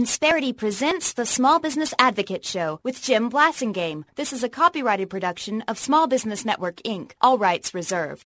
Insperity presents the Small Business Advocate Show with Jim Blasingame. This is a copyrighted production of Small Business Network, Inc. All rights reserved.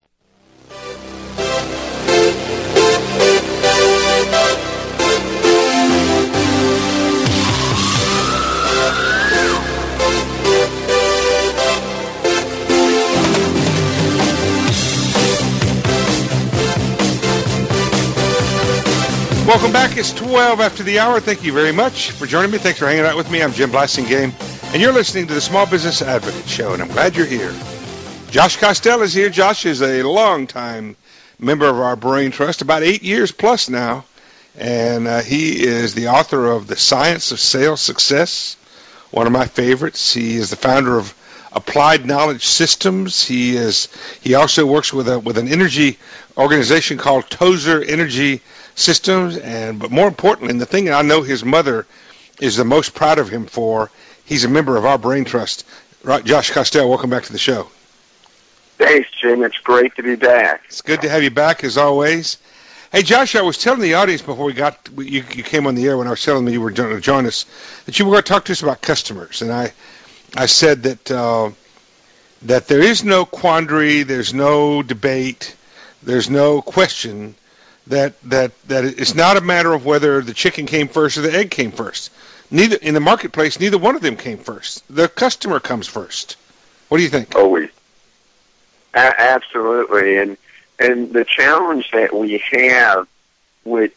Welcome back. It's 12 after the hour. Thank you very much for joining me. Thanks for hanging out with me. I'm Jim Blasingame, and you're listening to the Small Business Advocate Show, and I'm glad you're here. Josh Costell is here. Josh is a longtime member of our Brain Trust, about 8 years plus now, and he is the author of The Science of Sales Success, one of my favorites. He is the founder of Applied Knowledge Systems. He also works with an energy organization called Tozer Energy Systems, but more importantly, and the thing I know his mother is the most proud of him for, he's a member of our Brain Trust. Right, Josh Costell, welcome back to the show. Thanks, Jim. It's great to be back. It's good to have you back, as always. Hey, Josh, I was telling the audience before you came on the air when I was telling them you were going to join us, that you were going to talk to us about customers, and I said that there is no quandary, there's no debate, there's no question that it's not a matter of whether the chicken came first or the egg came first. Neither in the marketplace, neither one of them came first. The customer comes first. What do you think? Always. Absolutely. And the challenge that we have with,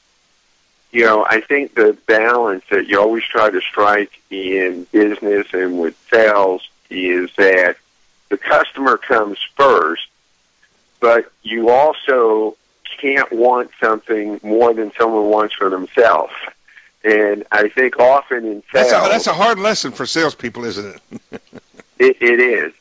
I think the balance that you always try to strike in business and with sales is that the customer comes first, but you also can't want something more than someone wants for themselves. And I think often in sales... That's a hard lesson for salespeople, isn't it? It is.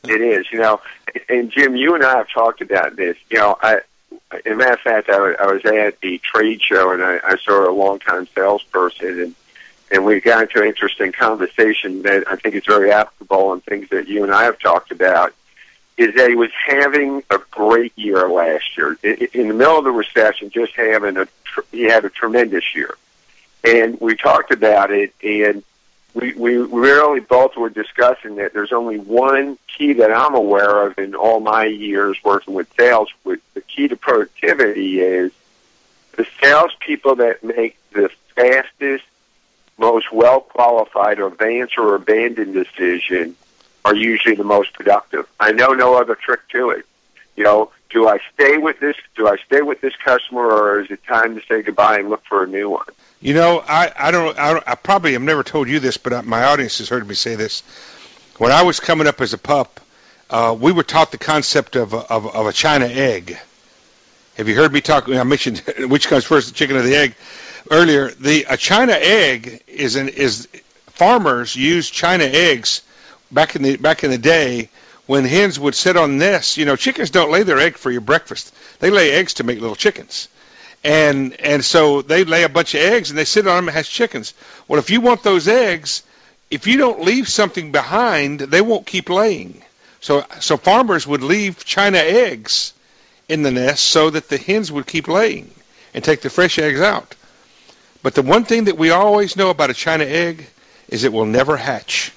And Jim, you and I have talked about this. As a matter of fact, I was at the trade show, and I saw a longtime salesperson, and we got into an interesting conversation that I think is very applicable and things that you and I have talked about, is that he was having a great year last year. In the middle of the recession, he had a tremendous year. And we talked about it, and we really both were discussing that there's only one key that I'm aware of in all my years working with sales. The key to productivity is the salespeople that make the fastest, most well-qualified advance or abandon decision are usually the most productive. I know no other trick to it. Do I stay with this customer, or is it time to say goodbye and look for a new one? I probably have never told you this, but my audience has heard me say this. When I was coming up as a pup, we were taught the concept of a China egg. Have you heard me talk? I mentioned which comes first, the chicken or the egg, earlier. A China egg is farmers used China eggs back in the day when hens would sit on nests. Chickens don't lay their egg for your breakfast. They lay eggs to make little chickens. And so they lay a bunch of eggs, and they sit on them and hatch chickens. Well, if you want those eggs, if you don't leave something behind, they won't keep laying. So farmers would leave China eggs in the nest so that the hens would keep laying and take the fresh eggs out. But the one thing that we always know about a China egg is it will never hatch.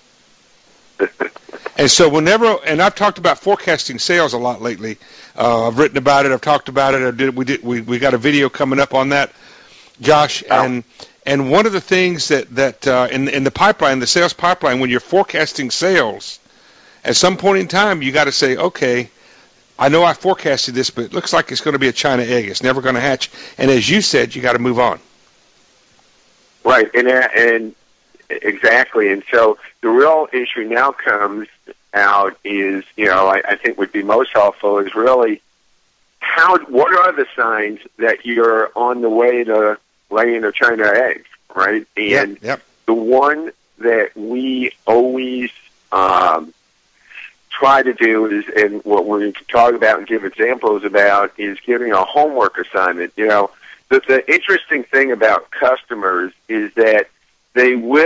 And so and I've talked about forecasting sales a lot lately. I've written about it. I've talked about it. We got a video coming up on that, Josh. And one of the things that in the pipeline, the sales pipeline, when you're forecasting sales, at some point in time, you got to say, okay, I know I forecasted this, but it looks like it's going to be a China egg. It's never going to hatch. And as you said, you got to move on. Right, and exactly. And so the real issue now comes out is, I think would be most helpful is really what are the signs that you're on the way to laying a China egg, right? And yep. The one that we always try to do is, and what we can talk about and give examples about, is giving a homework assignment. The interesting thing about customers is that they would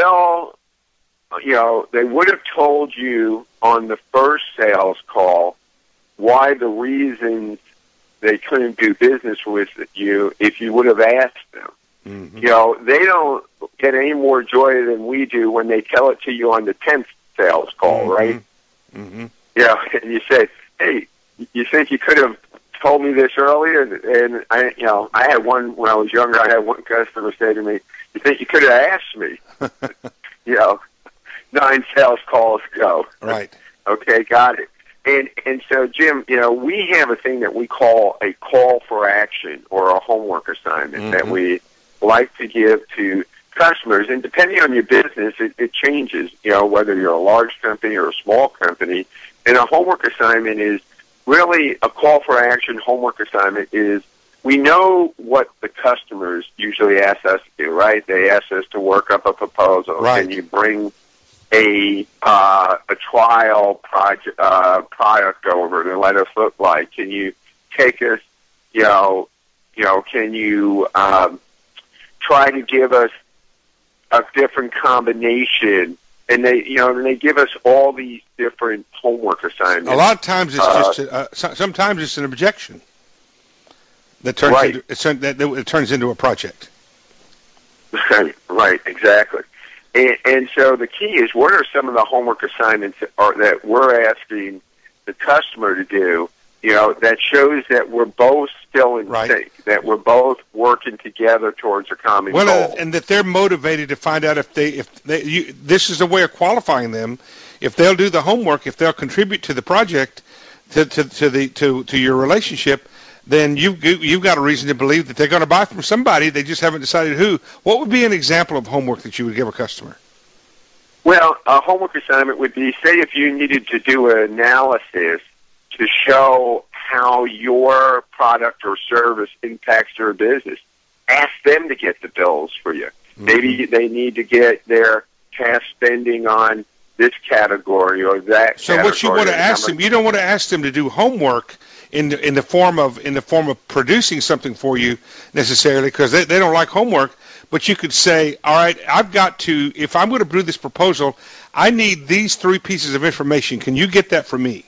have told you on the first sales call why the reasons they couldn't do business with you if you would have asked them. You know, they don't get any more joy than we do when they tell it to you on the 10th sales call, right? You know, and you say, hey, you think you could have told me this earlier? And I, you know, I had one when I was younger. I had one customer say to me, "You think you could have asked me?" You know, 9 sales calls ago. Right. Okay, got it. And so, Jim, you know, we have a thing that we call a call for action or a homework assignment that we like to give to customers. And depending on your business, it changes, you know, whether you're a large company or a small company. And a homework assignment is really a call for action. Homework assignment is, we know what the customers usually ask us to do, right? They ask us to work up a proposal. Right. Can you bring a trial product over and let us look like? Can you take us, you know, can you try to give us a different combination? And they give us all these different homework assignments. A lot of times it's just sometimes it's an objection that turns it turns into a project. Right, exactly. And so the key is, what are some of the homework assignments that we're asking the customer to do, you know, that shows that we're both still in sync, that we're both working together towards a common goal. And that they're motivated to find out if this is a way of qualifying them. If they'll do the homework, if they'll contribute to the project, to your relationship, then you've got a reason to believe that they're going to buy from somebody. They just haven't decided who. What would be an example of homework that you would give a customer? Well, a homework assignment would be, say, if you needed to do an analysis to show how your product or service impacts your business, ask them to get the bills for you. Maybe they need to get their cash spending on this category or that category. So what you want to ask them, you don't want to ask them to do homework in the form of producing something for you necessarily, because they don't like homework. But you could say, all right, I've got to, if I'm going to do this proposal, I need these 3 pieces of information. Can you get that for me?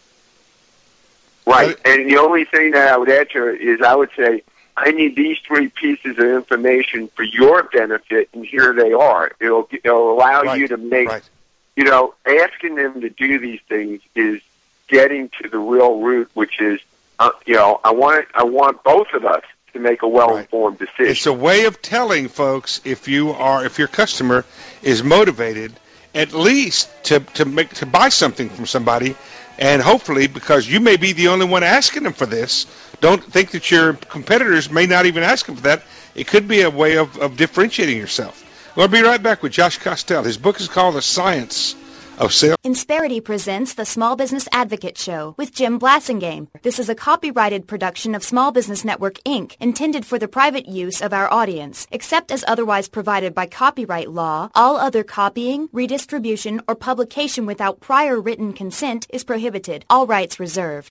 Right. And the only thing that I would add to it is I would say, I need these 3 pieces of information for your benefit, and here they are. It'll allow you to make, you know, asking them to do these things is getting to the real root, which is, you know, I want both of us to make a well-informed decision. It's a way of telling folks if your customer is motivated, at least to buy something from somebody, and hopefully, because you may be the only one asking them for this, don't think that your competitors may not even ask them for that. It could be a way of differentiating yourself. We'll be right back with Josh Costell. His book is called The Science of Sales. Insperity presents the Small Business Advocate Show with Jim Blasingame. This is a copyrighted production of Small Business Network, Inc., intended for the private use of our audience. Except as otherwise provided by copyright law, all other copying, redistribution, or publication without prior written consent is prohibited. All rights reserved.